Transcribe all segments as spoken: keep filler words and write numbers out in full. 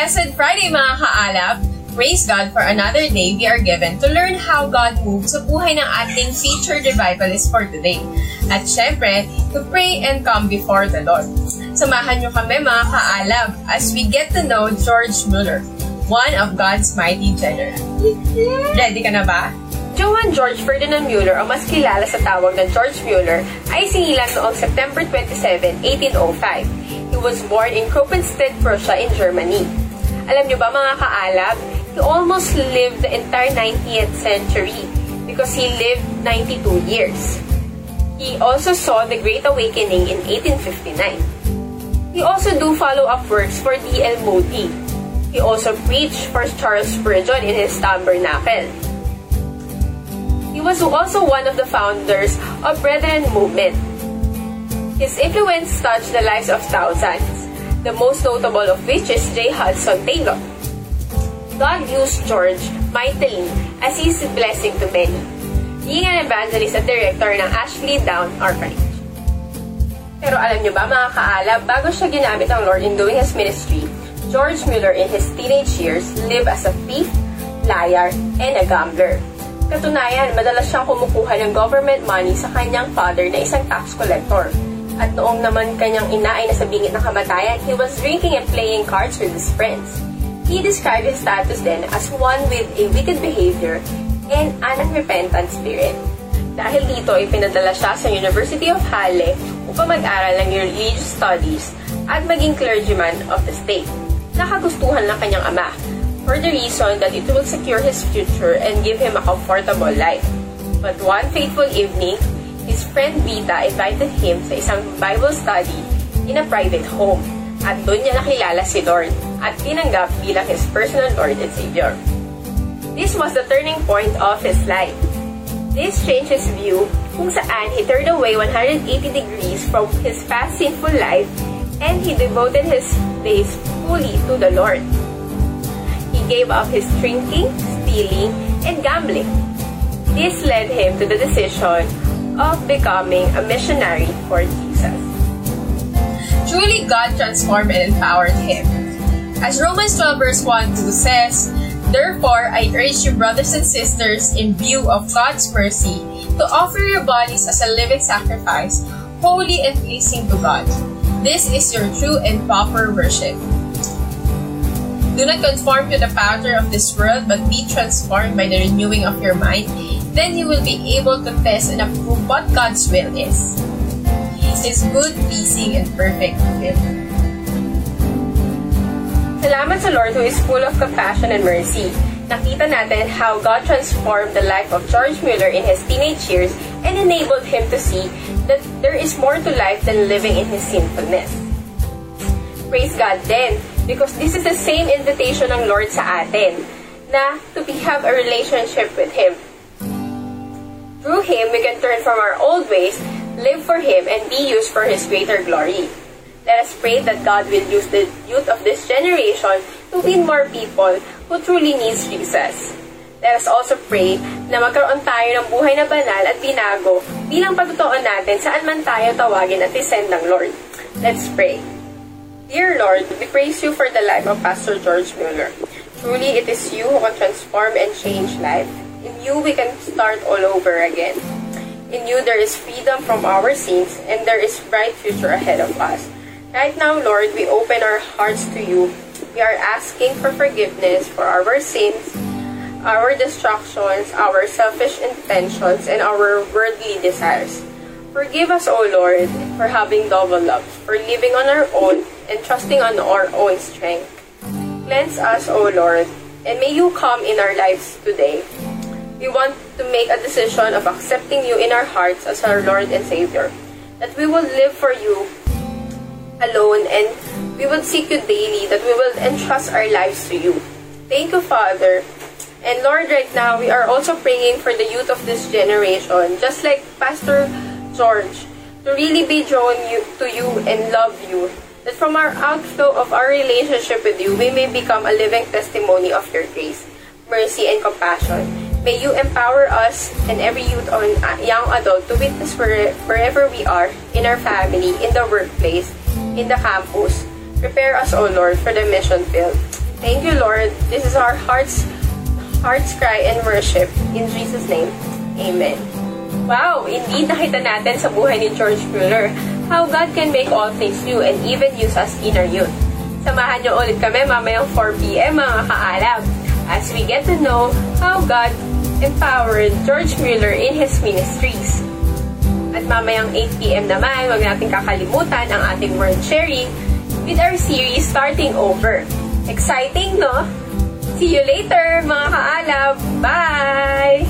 Blessed Friday mga kaalab! Praise God for another day we are given to learn how God moves sa buhay ng ating featured revivalist for today. At syempre, to pray and come before the Lord. Samahan niyo kami mga kaalab as we get to know George Mueller, one of God's mighty generals. Ready ka na ba? Johann George Ferdinand Mueller, o mas kilala sa tawag na George Mueller, ay sinilang noong September twenty-seventh, eighteen oh five. He was born in Kruppstadt, Prussia in Germany. Alam niyo ba mga kaalab, he almost lived the entire nineteenth century because he lived ninety-two years. He also saw the Great Awakening in eighteen fifty-nine. He also do follow-up works for D L Moody. He also preached for Charles Spurgeon in his tabernacle. He was also one of the founders of Brethren movement. His influence touched the lives of thousands, the most notable of which is J. Hudson Taylor. God used George mightily as his blessing to many, being an evangelist at director ng Ashley Down Orphanage. Pero alam niyo ba mga kaalab, bago siya ginamit ng Lord in doing his ministry, George Mueller in his teenage years lived as a thief, liar, and a gambler. Katunayan, madalas siyang kumukuha ng government money sa kanyang father na isang tax collector. At noong naman kanyang ina ay nasa bingit ng kamatayan, he was drinking and playing cards with his friends. He described his status then as one with a wicked behavior and an unrepentant spirit. Dahil dito ay pinadala siya sa University of Halle upang mag-aral ng religious studies at maging clergyman of the state. Nakagustuhan ng kanyang ama, for the reason that it will secure his future and give him a comfortable life. But one fateful evening, his friend Vita invited him sa isang Bible study in a private home. At doon niya nakilala si Lord at tinanggap bilang his personal Lord and Savior. This was the turning point of his life. This changed his view kung saan he turned away one hundred eighty degrees from his past sinful life and he devoted his days fully to the Lord. He gave up his drinking, stealing, and gambling. This led him to the decision of becoming a missionary for Jesus. Truly, God transformed and empowered him. As Romans twelve verse one to two says, "Therefore, I urge you, brothers and sisters, in view of God's mercy, to offer your bodies as a living sacrifice, holy and pleasing to God. This is your true and proper worship. Do not conform to the pattern of this world, but be transformed by the renewing of your mind. Then you will be able to test and approve what God's will is. His good, pleasing, and perfect will." Salamat sa Lord who is full of compassion and mercy. Nakita natin how God transformed the life of George Mueller in his teenage years and enabled him to see that there is more to life than living in his sinfulness. Praise God then, because this is the same invitation ng Lord sa atin, na to be, have a relationship with Him. Through Him, we can turn from our old ways, live for Him, and be used for His greater glory. Let us pray that God will use the youth of this generation to win more people who truly needs Jesus. Let us also pray na magkaroon tayo ng buhay na banal at binago bilang patutuon natin saan man tayo tawagin at isend ng Lord. Let's pray. Dear Lord, we praise you for the life of Pastor George Mueller. Truly, it is you who can transform and change life. In you, we can start all over again. In you, there is freedom from our sins, and there is bright future ahead of us. Right now, Lord, we open our hearts to you. We are asking for forgiveness for our sins, our distractions, our selfish intentions, and our worldly desires. Forgive us, O Lord, for having double love, for living on our own, and trusting on our own strength. Cleanse us, O Lord, and may you come in our lives today. We want to make a decision of accepting you in our hearts as our Lord and Savior, that we will live for you alone, and we will seek you daily, that we will entrust our lives to you. Thank you, Father. And Lord, right now, we are also praying for the youth of this generation, just like Pastor George, to really be drawn you, to you and love you, that from our outflow of our relationship with you, we may become a living testimony of your grace, mercy, and compassion. May you empower us and every youth or young adult to witness where, wherever we are, in our family, in the workplace, in the campus. Prepare us, O Lord, for the mission field. Thank you, Lord. This is our heart's, heart's cry and worship. In Jesus' name, Amen. Wow! Indeed, nakita natin sa buhay ni George Mueller how God can make all things new and even use us in our youth. Samahan niyo ulit kami mamayang four p m mga kaalab as we get to know how God empowered George Mueller in his ministries. At mamayang eight p m naman, huwag natin kakalimutan ang ating word sharing with our series Starting Over. Exciting, no? See you later, mga kaalab! Bye!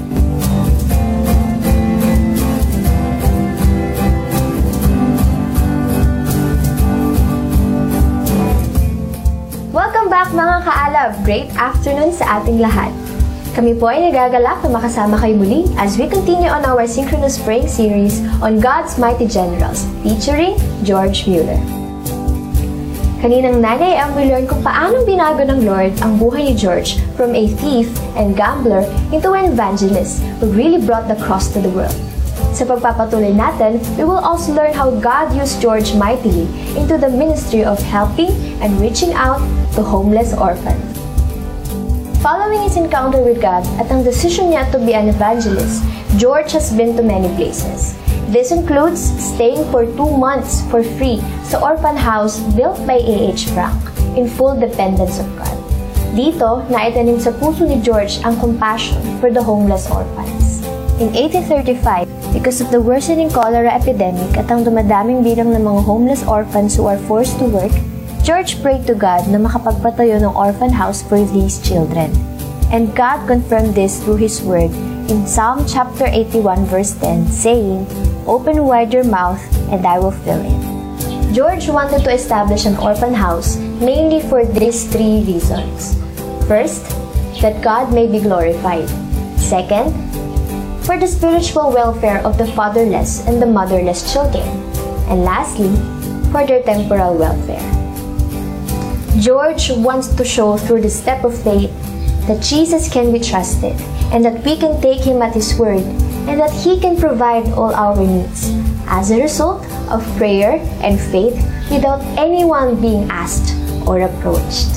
Welcome back mga kaalab! Great afternoon sa ating lahat. Kami po ay nagagalak na makasama kayo muli as we continue on our Synchronous Praying series on God's Mighty Generals featuring George Mueller. Kaninang nanay ang we learn kung paanong binago ng Lord ang buhay ni George from a thief and gambler into an evangelist who really brought the cross to the world. Sa pagpapatuloy natin, we will also learn how God used George mightily into the ministry of helping and reaching out to homeless orphans. Following his encounter with God at ang decision niya to be an evangelist, George has been to many places. This includes staying for two months for free sa orphan house built by A H Frank in full dependence of God. Dito, naitanim sa puso ni George ang compassion for the homeless orphans. In eighteen thirty-five, because of the worsening cholera epidemic at ang dumadaming bilang ng mga homeless orphans who are forced to work, George prayed to God na makapagpatayo ng orphan house for these children. And God confirmed this through His Word in Psalm chapter eighty-one verse ten, saying, "Open wide your mouth, and I will fill it." George wanted to establish an orphan house mainly for these three reasons. First, that God may be glorified. Second, for the spiritual welfare of the fatherless and the motherless children. And lastly, for their temporal welfare. George wants to show through the step of faith that Jesus can be trusted and that we can take Him at His word and that He can provide all our needs as a result of prayer and faith without anyone being asked or approached.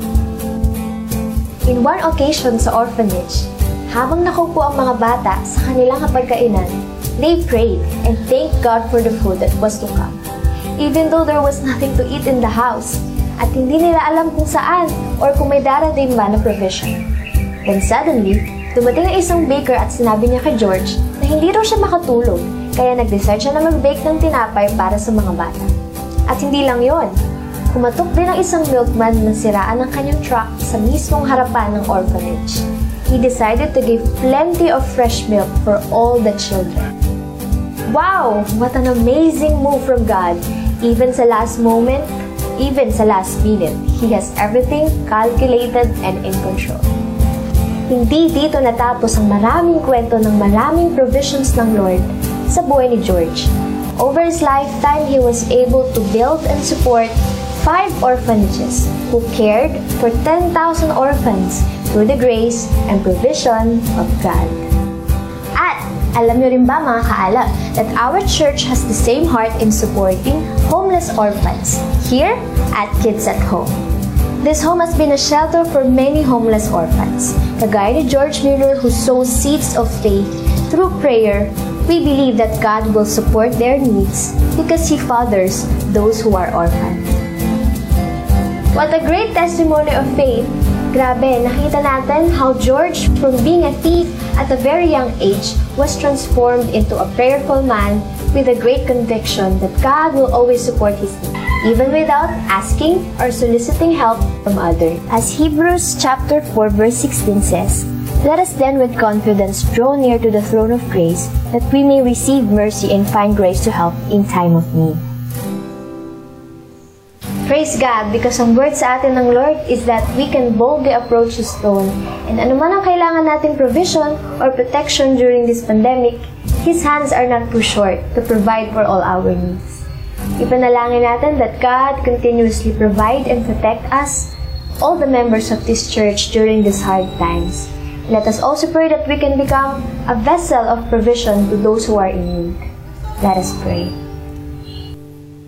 In one occasion sa orphanage, habang nakaupo ang mga bata sa kanilang hapagkainan, they prayed and thanked God for the food that was to come. Even though there was nothing to eat in the house, at hindi nila alam kung saan or kung may darating ba na provision. Then suddenly, dumating ang isang baker at sinabi niya kay George na hindi raw siya makatulog, kaya nag-decide siya na mag-bake ng tinapay para sa mga bata. At hindi lang yon, kumatok din ang isang milkman na siraan ng kanyang truck sa mismong harapan ng orphanage. He decided to give plenty of fresh milk for all the children. Wow! What an amazing move from God! Even sa last moment, even sa last minute, He has everything calculated and in control. Hindi dito natapos ang maraming kwento ng maraming provisions ng Lord sa buhay ni George. Over his lifetime, he was able to build and support five orphanages who cared for ten thousand orphans through the grace and provision of God. At alam niyo rin ba mga kaalab that our church has the same heart in supporting homeless orphans here at Kids at Home. This home has been a shelter for many homeless orphans. Kagaya ni George Mueller who sows seeds of faith through prayer, we believe that God will support their needs because He fathers those who are orphans. What a great testimony of faith! Grabe, nakita natin how George, from being a thief at a very young age, was transformed into a prayerful man with a great conviction that God will always support his needs, even without asking or soliciting help from others. As Hebrews chapter four verse sixteen says, "Let us then with confidence draw near to the throne of grace, that we may receive mercy and find grace to help in time of need." Praise God, because ang word sa atin ng Lord is that we can boldly approach His throne, and anuman ang kailangan nating provision or protection during this pandemic, His hands are not too short to provide for all our needs. Ipanalangin natin that God continuously provide and protect us, all the members of this church during these hard times. Let us also pray that we can become a vessel of provision to those who are in need. Let us pray.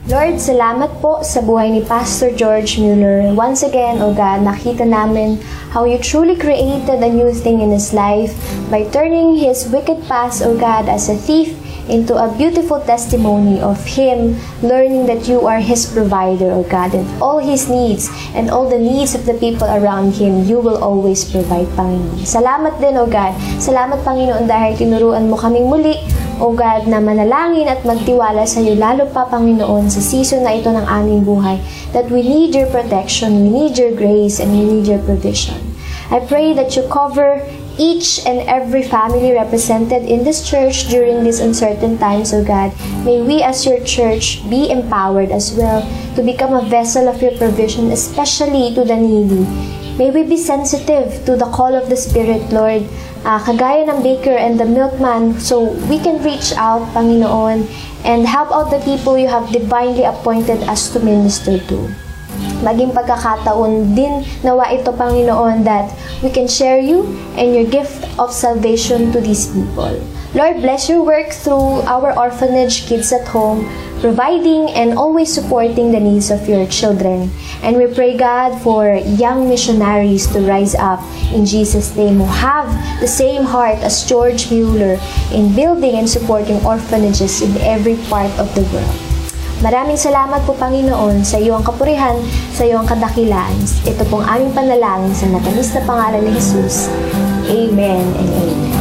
Lord, salamat po sa buhay ni Pastor George Mueller. Once again, O God, nakita namin how you truly created a new thing in his life by turning his wicked past, O God, as a thief into a beautiful testimony of him learning that you are his provider, O God, and all his needs and all the needs of the people around him, you will always provide, Panginoon. Salamat din, O God. Salamat, Panginoon, dahil tinuruan mo kaming muli, O God, na manalangin at magtiwala sa iyo, lalo pa, Panginoon, sa season na ito ng aming buhay, that we need your protection, we need your grace, and we need your provision. I pray that you cover each and every family represented in this church during these uncertain times, O God. May we as your church be empowered as well to become a vessel of your provision, especially to the needy. May we be sensitive to the call of the Spirit, Lord, uh, kagaya ng baker and the milkman, so we can reach out, Panginoon, and help out the people you have divinely appointed us to minister to. Maging pagkakataon din nawa ito, Panginoon, that we can share you and your gift of salvation to these people. Lord, bless your work through our orphanage, Kids at Home, providing and always supporting the needs of your children. And we pray, God, for young missionaries to rise up in Jesus' name, who have the same heart as George Mueller in building and supporting orphanages in every part of the world. Maraming salamat po, Panginoon, sa iyong kapurihan, sa iyong kadakilaan. Ito pong aming panalangin sa matamis na pangalan ni Jesus. Amen and amen.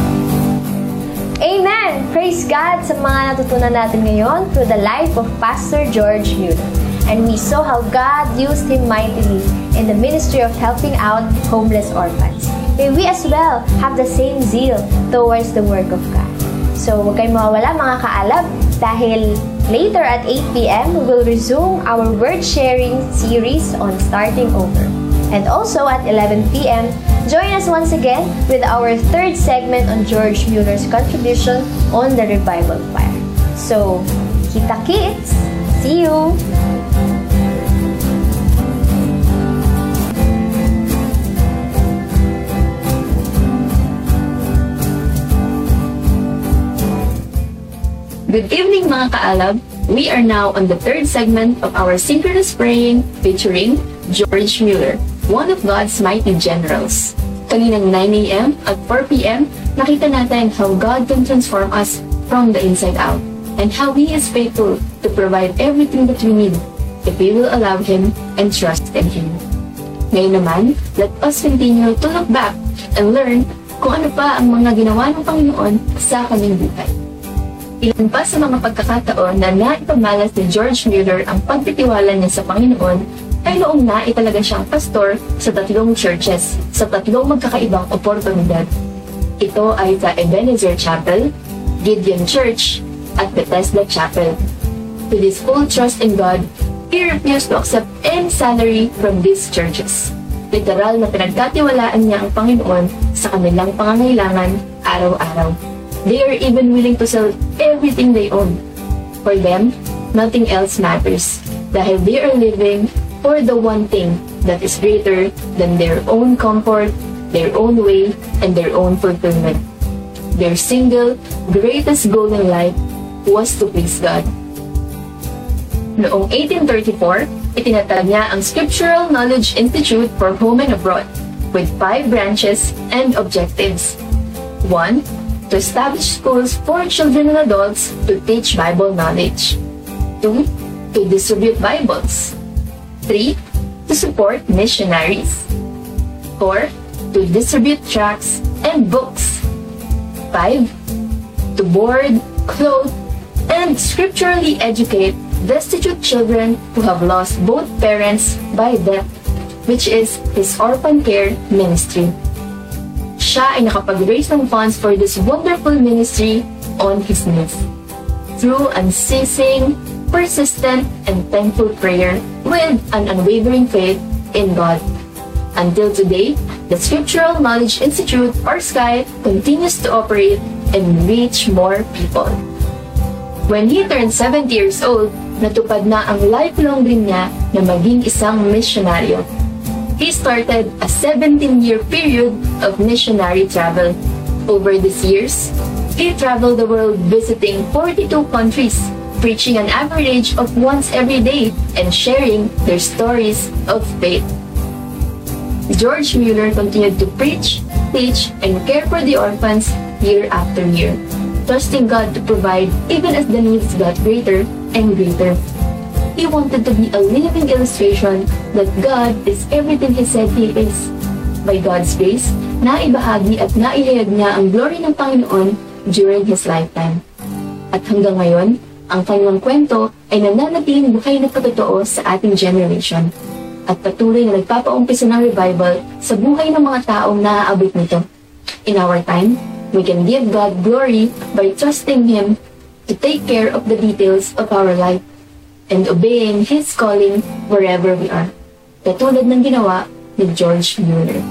Amen! Praise God sa mga natutunan natin ngayon through the life of Pastor George Mueller. And we saw how God used him mightily in the ministry of helping out homeless orphans. May we as well have the same zeal towards the work of God. So, huwag kayong mawawala, mga kaalab, dahil later at eight p.m., we will resume our word sharing series on starting over. And also at eleven p.m., join us once again with our third segment on George Mueller's contribution on the revival choir. So, kita kits! See you! Good evening, mga kaalab! We are now on the third segment of our synchronous praying featuring George Mueller, one of God's mighty generals. Kaninang nine a.m. at four p.m., nakita natin how God can transform us from the inside out and how He is faithful to provide everything that we need if we will allow Him and trust in Him. Ngayon naman, let us continue to look back and learn kung ano pa ang mga ginawa ng Panginoon sa kanyang buhay. Ilan pa sa mga pagkakataon na naipamalas ni George Mueller ang pagtitiwala niya sa Panginoon ay noong naitalaga siyang pastor sa tatlong churches sa tatlong magkakaibang oportunidad. Ito ay sa Ebenezer Chapel, Gideon Church, at Bethesda Chapel. With his full trust in God, he refused to accept any salary from these churches. Literal na pinagkatiwalaan niya ang Panginoon sa kanilang pangangailangan araw-araw. They are even willing to sell everything they own. For them, nothing else matters, dahil they are living for the one thing that is greater than their own comfort, their own way, and their own fulfillment. Their single, greatest goal in life was to please God. Noong eighteen thirty-four, itinatag niya ang Scriptural Knowledge Institute for Home and Abroad with five branches and objectives. One, to establish schools for children and adults to teach Bible knowledge. Two, to distribute Bibles. Three, to support missionaries. Four, to distribute tracts and books. Five, to board, clothe, and scripturally educate destitute children who have lost both parents by death, which is his orphan care ministry. Siya ay nakapag-raise ng funds for this wonderful ministry on his knees. Through unceasing, persistent, and thankful prayer with an unwavering faith in God. Until today, the Scriptural Knowledge Institute, or S C I, continues to operate and reach more people. When he turned seventy years old, natupad na ang lifelong dream niya na maging isang misyonaryo. He started a seventeen-year period of missionary travel. Over these years, he traveled the world visiting forty-two countries, preaching an average of once every day and sharing their stories of faith. George Mueller continued to preach, teach, and care for the orphans year after year, trusting God to provide even as the needs got greater and greater. He wanted to be a living illustration that God is everything He said He is. By God's grace, naibahagi at naihayag niya ang glory ng Panginoon during His lifetime. At hanggang ngayon, ang kanyang kwento ay nananatiling buhay na patotoo sa ating generation at patuloy na nagpapaumpisa ng revival sa buhay ng mga taong naaabot nito. In our time, we can give God glory by trusting Him to take care of the details of our life and obeying His calling wherever we are, katulad ng ginawa ni George Mueller.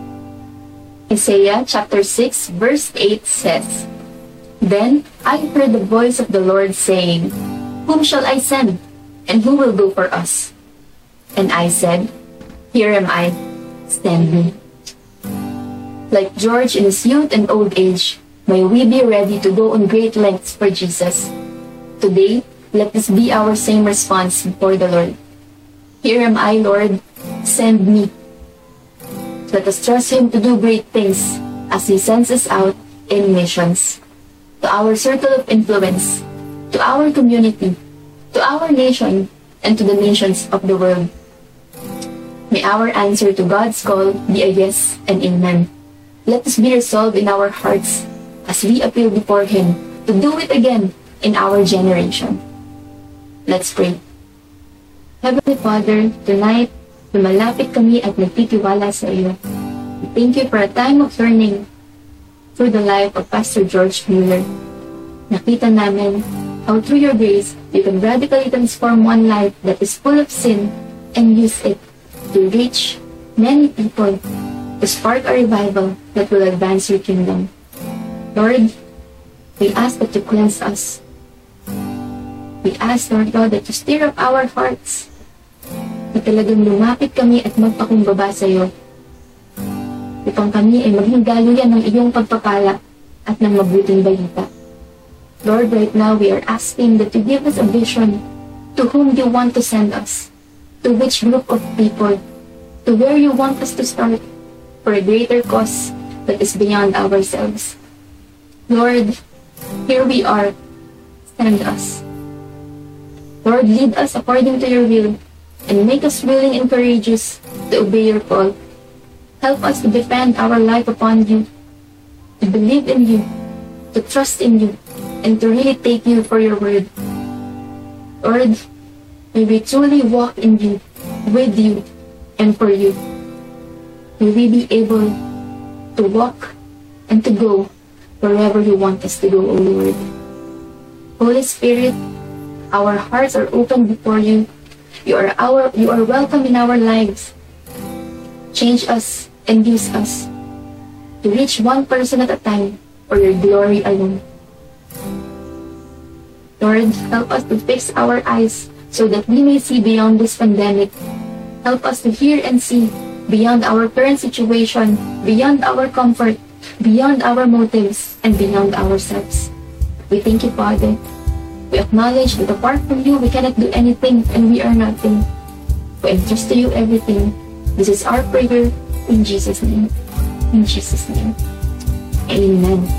Isaiah chapter six verse eight says, "Then I heard the voice of the Lord saying, Whom shall I send, and who will go for us? And I said, Here am I, send me." Like George in his youth and old age, may we be ready to go on great lengths for Jesus. Today, let this be our same response before the Lord. Here am I, Lord, send me. Let us trust Him to do great things as He sends us out in missions. To our circle of influence, to our community, to our nation, and to the nations of the world. May our answer to God's call be a yes and amen. Let us be resolved in our hearts as we appeal before Him to do it again in our generation. Let's pray. Heavenly Father, tonight, lumalapit kami at nagtitiwala sa iyo. Thank you for a time of learning through the life of Pastor George Mueller. Nakita namin how through your grace, you can radically transform one life that is full of sin and use it to reach many people, to spark a revival that will advance your kingdom. Lord, we ask that you cleanse us. We ask, Lord God, that you stir up our hearts, na talagang lumapit kami at magpakumbaba sa iyo, upang kami ay maging galuyan ng iyong pagpapala at ng mabuting balita. Lord, right now we are asking that you give us a vision to whom you want to send us, to which group of people, to where you want us to start, for a greater cause that is beyond ourselves. Lord, here we are. Send us. Lord, lead us according to your will, and make us willing and courageous to obey your call. Help us to depend our life upon you, to believe in you, to trust in you, and to really take you for your word. Lord, may we truly walk in you, with you, and for you. May we be able to walk and to go wherever you want us to go, O Lord. Holy Spirit, our hearts are open before you. You are our, you are welcome in our lives. Change us and use us to reach one person at a time for your glory alone. Lord, help us to fix our eyes so that we may see beyond this pandemic. Help us to hear and see beyond our current situation, beyond our comfort, beyond our motives, and beyond ourselves. We thank you, Father. We acknowledge that apart from you, we cannot do anything and we are nothing. We entrust to you everything. This is our prayer in Jesus' name. In Jesus' name. Amen.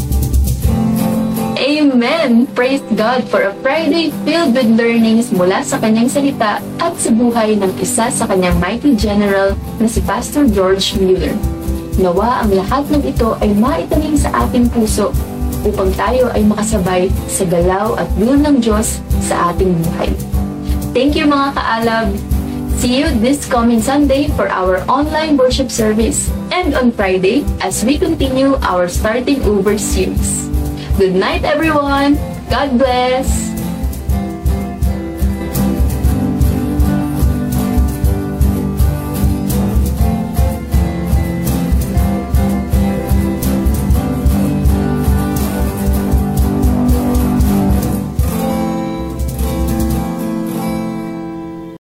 Amen! Praise God for a Friday filled with learnings mula sa kanyang salita at sa buhay ng isa sa kanyang mighty general na si Pastor George Mueller. Nawa ang lahat ng ito ay maitanim sa ating puso upang tayo ay makasabay sa galaw at will ng Diyos sa ating buhay. Thank you mga kaalab! See you this coming Sunday for our online worship service and on Friday as we continue our Starting Over series. Good night everyone! God bless!